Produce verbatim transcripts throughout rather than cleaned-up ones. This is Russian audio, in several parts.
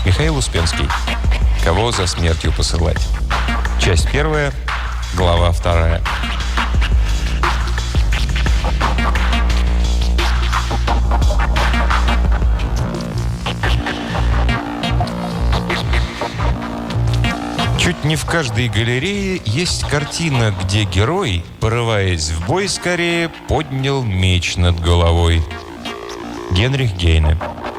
Михаил Успенский. Кого за смертью посылать? Часть первая, глава вторая. Чуть не в каждой галерее есть картина, где герой, порываясь в бой скорее, поднял меч над головой. Генрих Гейне.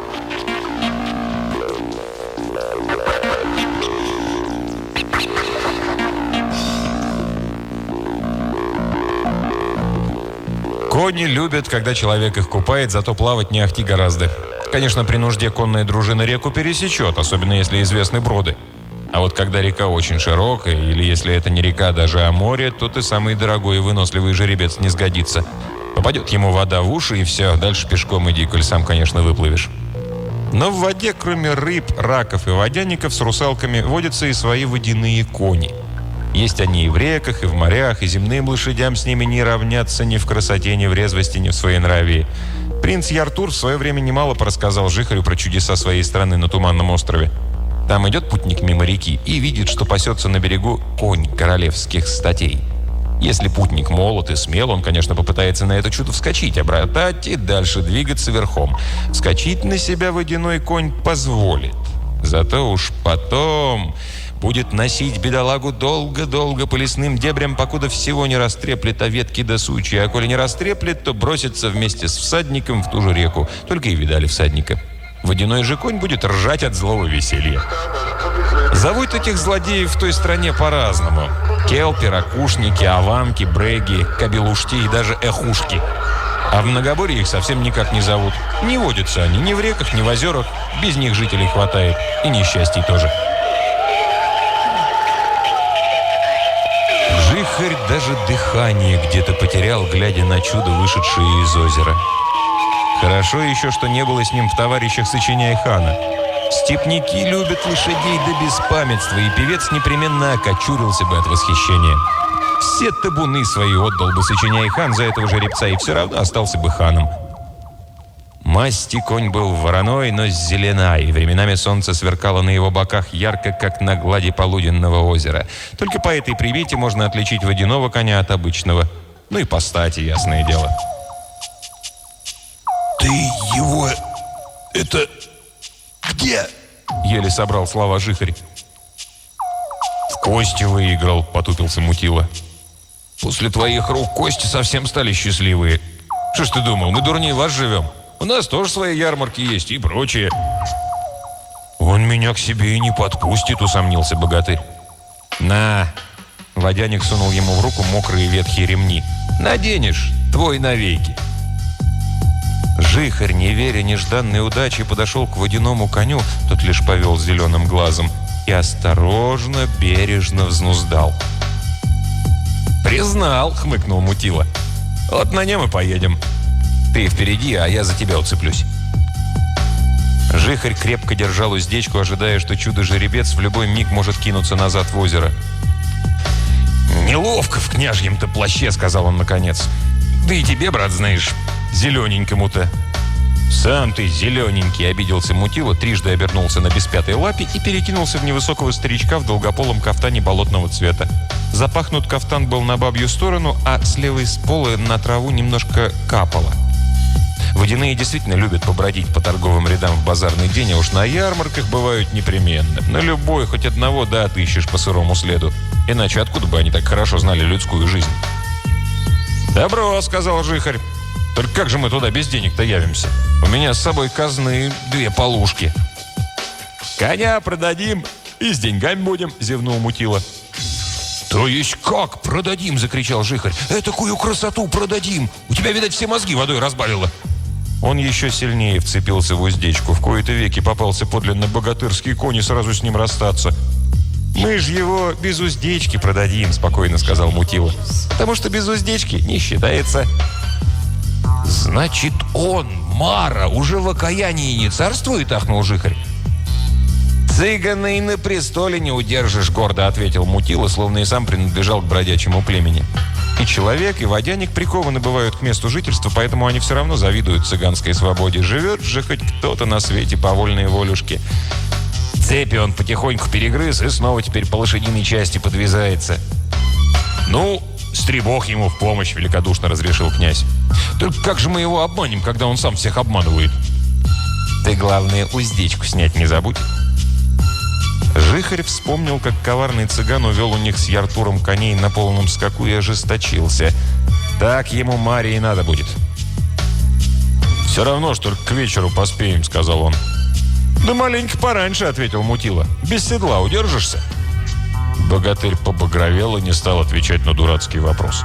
Кони любят, когда человек их купает, зато плавать не ахти гораздо. Конечно, при нужде конная дружина реку пересечет, особенно если известны броды. А вот когда река очень широкая, или если это не река, даже а море, то ты самый дорогой и выносливый жеребец не сгодится. Попадет ему вода в уши, и все, дальше пешком иди, коль сам, конечно, выплывешь. Но в воде, кроме рыб, раков и водяников, с русалками водятся и свои водяные кони. Есть они и в реках, и в морях, и земным лошадям с ними не равнятся ни в красоте, ни в резвости, ни в своенравии. Принц Яртур в свое время немало порассказал Жихарю про чудеса своей страны на Туманном острове. Там идет путник мимо реки и видит, что пасется на берегу конь королевских статей. Если путник молод и смел, он, конечно, попытается на это чудо вскочить, обратать и дальше двигаться верхом. Вскочить на себя водяной конь позволит. Зато уж потом будет носить бедолагу долго-долго по лесным дебрям, покуда всего не растреплет, а ветки да сучья. А коли не растреплет, то бросится вместе с всадником в ту же реку. Только и видали всадника. Водяной же конь будет ржать от злого веселья. Зовут этих злодеев в той стране по-разному. Келпи, ракушники, авамки, бреги, кабелушти и даже эхушки. А в Многоборье их совсем никак не зовут. Не водятся они ни в реках, ни в озерах. Без них жителей хватает. И несчастий тоже. Жихарь даже дыхание где-то потерял, глядя на чудо, вышедшее из озера. Хорошо еще, что не было с ним в товарищах Сочиняй-хана. Степняки любят лошадей до беспамятства, и певец непременно окочурился бы от восхищения. Все табуны свои отдал бы Сочиняй-хан за этого жеребца, и все равно остался бы ханом. Масти конь был вороной, но зелена, и временами солнце сверкало на его боках ярко, как на глади полуденного озера. Только по этой примете можно отличить водяного коня от обычного. Ну и по стати, ясное дело. «Ты его... это... где?» — еле собрал слова Жихарь. «В кости выиграл», — потупился Мутила. «После твоих рук кости совсем стали счастливые. Что ж ты думал, мы дурнее вас живем? У нас тоже свои ярмарки есть и прочее». «Он меня к себе и не подпустит», — усомнился богатырь. «На!» — водяник сунул ему в руку мокрые ветхие ремни. «Наденешь, твой навеки». Жихарь, не веря нежданной удачи, подошел к водяному коню, тот лишь повел зеленым глазом, и осторожно, бережно взнуздал. «Признал», — хмыкнул Мутила. «Вот на нем и поедем. Ты впереди, а я за тебя уцеплюсь». Жихарь крепко держал уздечку, ожидая, что чудо-жеребец в любой миг может кинуться назад в озеро. «Неловко в княжьем-то плаще», — сказал он наконец. «Да и тебе, брат, знаешь, зелененькому-то». «Сам ты зелененький», — обиделся Мутила, трижды обернулся на беспятой лапе и перекинулся в невысокого старичка в долгополом кафтане болотного цвета. Запахнут кафтан был на бабью сторону, а с левой с пола на траву немножко капало. Водяные действительно любят побродить по торговым рядам в базарный день, а уж на ярмарках бывают непременно. На любой хоть одного да отыщешь по сырому следу. Иначе откуда бы они так хорошо знали людскую жизнь? «Добро», — сказал Жихарь. «Только как же мы туда без денег-то явимся? У меня с собой казны две полушки». «Коня продадим и с деньгами будем», — зевнул Мутила. «То есть как продадим?» — закричал Жихарь. «Этакую красоту продадим! У тебя, видать, все мозги водой разбавило». Он еще сильнее вцепился в уздечку. В кои-то веки попался подлинно богатырский конь, и сразу с ним расстаться. «Мы ж его без уздечки продадим», — спокойно сказал Мутила. «Потому что без уздечки не считается». «Значит, он, Мара, уже в окаянии не царствует?» — ахнул Жихарь. «Цыгана и на престоле не удержишь», — гордо ответил Мутила, словно и сам принадлежал к бродячему племени. И человек, и водяник прикованы бывают к месту жительства, поэтому они все равно завидуют цыганской свободе. Живет же хоть кто-то на свете по вольной волюшке. Цепи он потихоньку перегрыз и снова теперь по лошадиной части подвязается. Ну, стребог ему в помощь, великодушно разрешил князь. Только как же мы его обманем, когда он сам всех обманывает? Ты, главное, уздечку снять не забудь. Жихарь вспомнил, как коварный цыган увел у них с Яртуром коней на полном скаку и ожесточился. Так ему Марии надо будет. «Все равно, что только к вечеру поспеем», — сказал он. «Да маленько пораньше», — ответил Мутила. «Без седла удержишься?» Богатырь побагровел и не стал отвечать на дурацкий вопрос.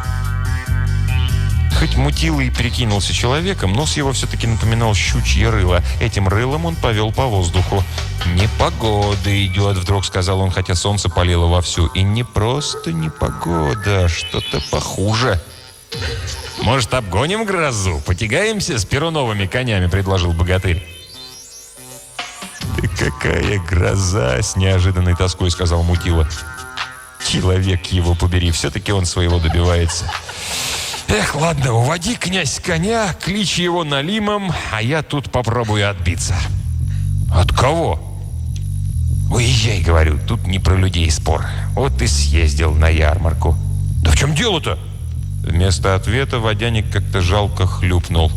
Хоть Мутила и перекинулся человеком, нос его все-таки напоминал щучье рыло. Этим рылом он повел по воздуху. «Непогода идет», — вдруг сказал он, хотя солнце палило вовсю. «И не просто непогода, а что-то похуже». «Может, обгоним грозу? Потягаемся с перуновыми конями», — предложил Богатырь. «Да какая гроза!» — с неожиданной тоской сказал Мутила. «Человек его побери, все-таки он своего добивается». «Эх, ладно, уводи, князь, коня, кличи его Налимом, а я тут попробую отбиться». «От кого?» «Уезжай, говорю, тут не про людей спор. Вот и съездил на ярмарку». «Да в чем дело-то?» Вместо ответа водяник как-то жалко хлюпнул.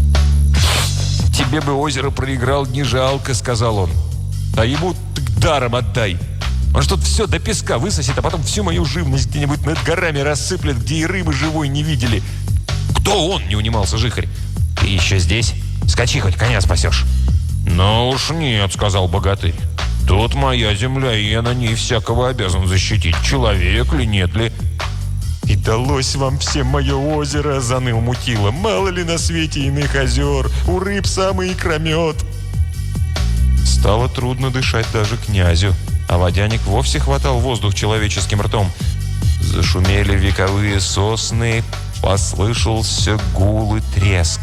«Тебе бы озеро проиграл, не жалко», — сказал он. «А ему так даром отдай. Он что-то все до песка высосет, а потом всю мою живность где-нибудь над горами рассыплет, где и рыбы живой не видели». «Кто он?» — не унимался Жихарь. «Ты еще здесь? Скачи, хоть коня спасешь». «Ну уж нет», — сказал Богатырь. «Тут моя земля, и я на ней всякого обязан защитить. Человек ли, нет ли». «И далось вам всем мое озеро», — заныл Мутила. «Мало ли на свете иных озер, у рыб самый икромет». Стало трудно дышать даже князю, а водяник вовсе хватал воздух человеческим ртом. Зашумели вековые сосны, послышался гул и треск.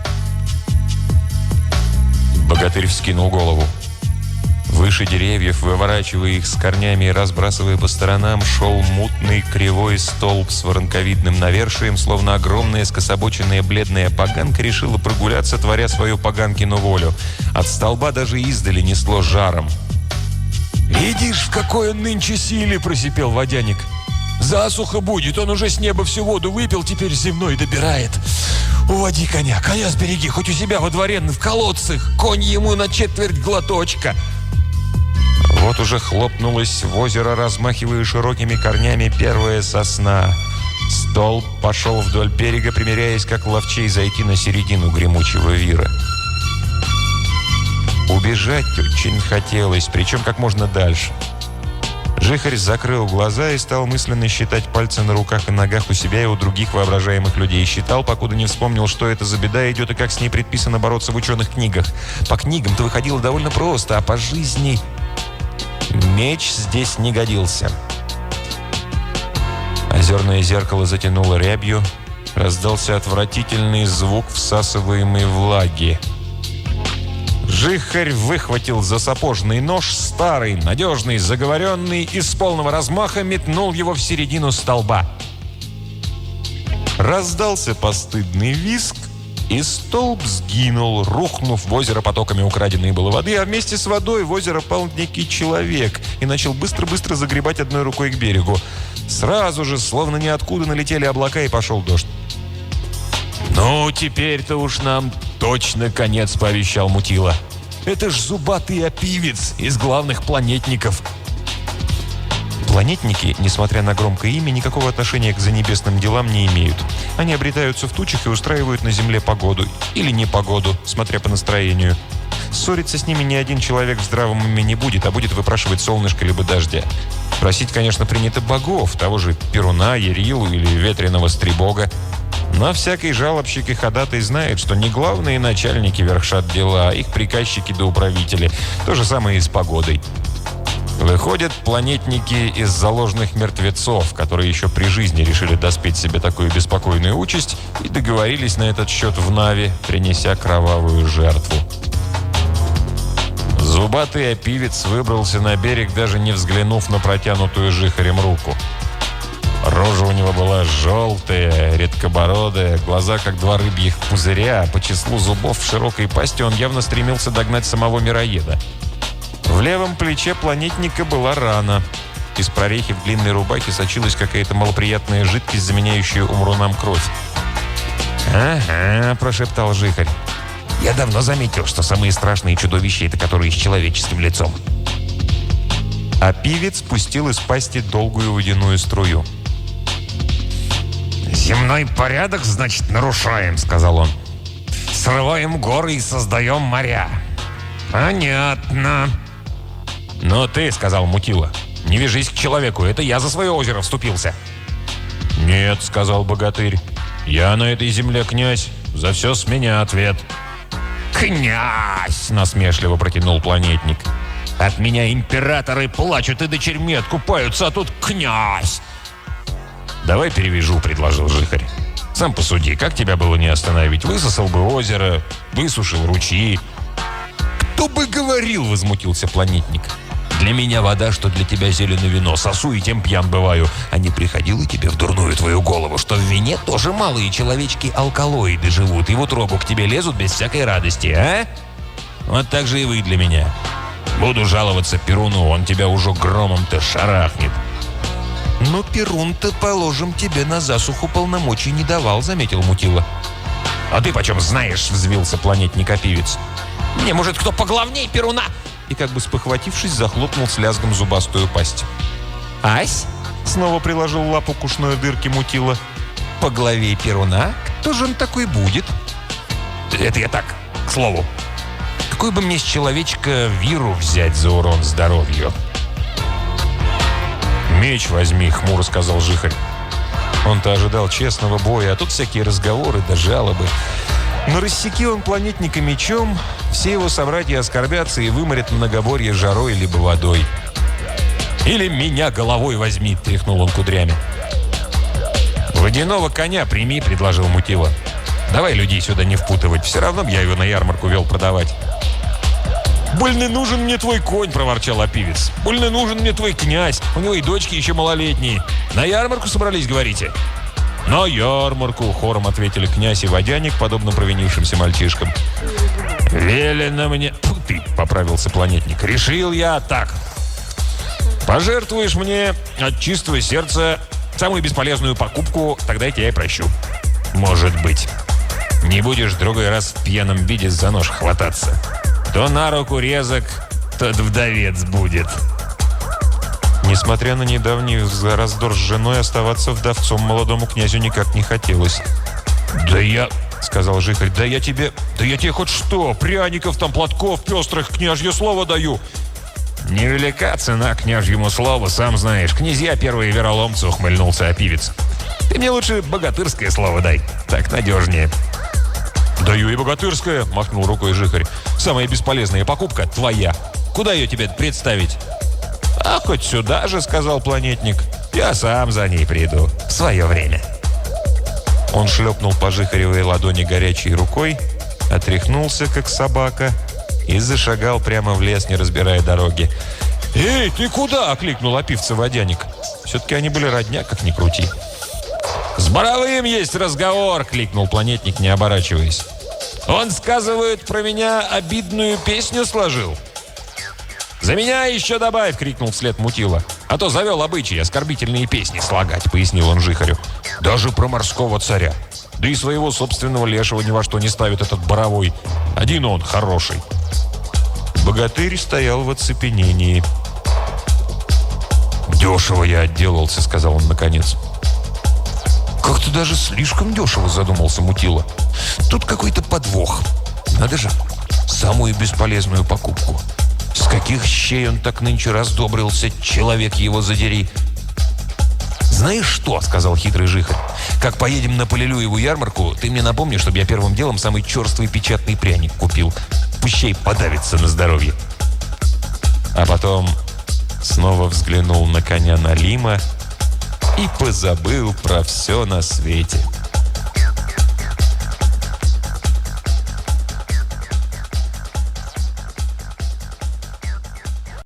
Богатырь вскинул голову. Выше деревьев, выворачивая их с корнями и разбрасывая по сторонам, шел мутный кривой столб с воронковидным навершием, словно огромная скособоченная бледная поганка решила прогуляться, творя свою поганкину волю. От столба даже издали несло жаром. «Видишь, в какой он нынче силе!» – просипел водяник. «Засуха будет, он уже с неба всю воду выпил, теперь земной добирает. Уводи коня, коня сбереги, хоть у себя во дворе в колодцах, конь ему на четверть глоточка». Вот уже хлопнулась в озеро, размахивая широкими корнями, первая сосна. Столб пошел вдоль берега, примеряясь, как ловчей зайти на середину гремучего вира. Убежать очень хотелось, причем как можно дальше. Жихарь закрыл глаза и стал мысленно считать пальцы на руках и ногах у себя и у других воображаемых людей. Считал, покуда не вспомнил, что это за беда идет и как с ней предписано бороться в ученых книгах. По книгам-то выходило довольно просто, а по жизни... Меч здесь не годился. Озерное зеркало затянуло рябью. Раздался отвратительный звук всасываемой влаги. Жихарь выхватил засапожный нож, старый, надежный, заговоренный, и с полного размаха метнул его в середину столба. Раздался постыдный визг, и столб сгинул, рухнув в озеро потоками украденной было воды, а вместе с водой в озеро пал некий человек и начал быстро-быстро загребать одной рукой к берегу. Сразу же, словно ниоткуда, налетели облака, и пошел дождь. «Ну, теперь-то уж нам точно конец», — пообещал Мутила. «Это ж зубатый опивец из главных планетников». Планетники, несмотря на громкое имя, никакого отношения к занебесным делам не имеют. Они обретаются в тучах и устраивают на Земле погоду. Или непогоду, смотря по настроению. Ссориться с ними ни один человек в здравом уме не будет, а будет выпрашивать солнышко либо дождя. Просить, конечно, принято богов, того же Перуна, Ярилу или ветреного Стребога. Но всякий жалобщик и ходатай знает, что не главные начальники вершат дела, а их приказчики да управители. То же самое и с погодой. Выходят планетники из заложенных мертвецов, которые еще при жизни решили доспеть себе такую беспокойную участь и договорились на этот счет в Наве, принеся кровавую жертву. Зубатый опивец выбрался на берег, даже не взглянув на протянутую Жихарем руку. Рожа у него была желтая, редкобородая, глаза как два рыбьих пузыря, а по числу зубов в широкой пасти он явно стремился догнать самого мироеда. В левом плече планетника была рана. Из прорехи в длинной рубахе сочилась какая-то малоприятная жидкость, заменяющая умрунам кровь. «Ага», – прошептал Жихарь. «Я давно заметил, что самые страшные чудовища – это которые с человеческим лицом». А пивец спустил из пасти долгую водяную струю. «Земной порядок, значит, нарушаем», – сказал он. «Срываем горы и создаем моря». «Понятно». «Но ты», – сказал Мутила, – «не вяжись к человеку, это я за свое озеро вступился». «Нет», – сказал богатырь, – «я на этой земле князь, за все с меня ответ». «Князь!» – насмешливо протянул планетник. «От меня императоры плачут и дочерьми откупаются, а тут князь!» «Давай перевяжу», – предложил Жихарь. «Сам посуди, как тебя было не остановить? Высосал бы озеро, высушил ручьи». «Кто бы говорил!» – возмутился планетник. «Для меня вода, что для тебя зелено вино. Сосу и тем пьян бываю. А не приходило тебе в дурную твою голову, что в вине тоже малые человечки-алкалоиды живут и в утробу к тебе лезут без всякой радости, а? Вот так же и вы для меня. Буду жаловаться Перуну, он тебя уже громом-то шарахнет». «Но Перун-то, положим, тебе на засуху полномочий не давал», — заметил Мутила. «А ты почем знаешь?» — взвился планетник-опивец. «Мне, может, кто поглавней Перуна?» И, как бы спохватившись, захлопнул с лязгом зубастую пасть. «Ась?» — снова приложил лапу к ушной дырке Мутила. «По главе Перуна? Кто же он такой будет?» «Это я так, к слову. Какой бы мне с человечка виру взять за урон здоровью?» «Меч возьми», — хмуро сказал Жихарь. Он-то ожидал честного боя, а тут всякие разговоры да жалобы. Но рассеки он планетника мечом, все его собратья оскорбятся и выморят многоборье жарой либо водой. «Или меня головой возьми», — тряхнул он кудрями. «Водяного коня прими», — предложил Мутила. «Давай людей сюда не впутывать, все равно б я его на ярмарку вел продавать». «Больно нужен мне твой конь», — проворчал опивец. «Больно нужен мне твой князь, у него и дочки еще малолетние. На ярмарку собрались, говорите?» «На ярмарку», — хором ответили князь и водяник, подобно провинившимся мальчишкам. «Велено мне...» Фу ты, — поправился планетник. «Решил я так. Пожертвуешь мне от чистого сердца самую бесполезную покупку, тогда я тебя и прощу. Может быть. Не будешь в другой раз в пьяном виде за нож хвататься. То на руку резок, тот вдовец будет». Несмотря на недавний раздор с женой, оставаться вдовцом молодому князю никак не хотелось. «Да я...» — сказал Жихарь. «Да я тебе... Да я тебе хоть что? Пряников там, платков пестрых, княжье слово даю». «Невелика цена княжьему слову, сам знаешь. Князья первые вероломцы», — ухмыльнулся опивец. «Ты мне лучше богатырское слово дай. Так надежнее». «Даю и богатырское», — махнул рукой Жихарь. «Самая бесполезная покупка твоя. Куда ее тебе представить?» «А хоть сюда же», — сказал планетник. «Я сам за ней приду. В свое время». Он шлепнул по Жихаревой ладони горячей рукой, отряхнулся, как собака, и зашагал прямо в лес, не разбирая дороги. «Эй, ты куда?» — окликнул опивца водяник. Все-таки они были родня, как ни крути. «С Боровым есть разговор!» — кликнул планетник, не оборачиваясь. «Он, сказывает, про меня обидную песню сложил». «За меня еще добавь!» — крикнул вслед Мутила. «А то завел обычай оскорбительные песни слагать», — пояснил он Жихарю. «Даже про морского царя. Да и своего собственного лешего ни во что не ставит этот Боровой. Один он хороший». Богатырь стоял в оцепенении. «Дешево я отделался», — сказал он наконец. «Как-то даже слишком дешево», — задумался Мутила. «Тут какой-то подвох. Надо же, самую бесполезную покупку. С каких щей он так нынче раздобрился, человек его задери». «Знаешь что?» — сказал хитрый Жихарь. «Как поедем на Полилюеву ярмарку, ты мне напомни, чтобы я первым делом самый черствый печатный пряник купил. Пущей подавится на здоровье». А потом снова взглянул на коня Налима и позабыл про все на свете.